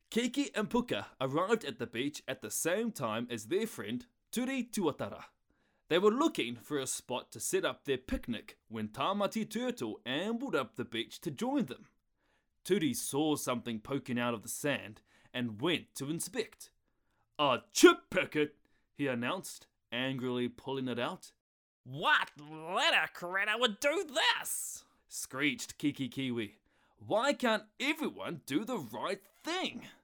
Kiki and Puka arrived at the beach at the same time as their friend Turi Tuatara. They were looking for a spot to set up their picnic when Tamati Turtle ambled up the beach to join them. Turi saw something poking out of the sand and went to inspect. "A chip packet," he announced, angrily pulling it out. "What little critter would do this?" screeched Kiki Kiwi. "Why can't everyone do the right thing?"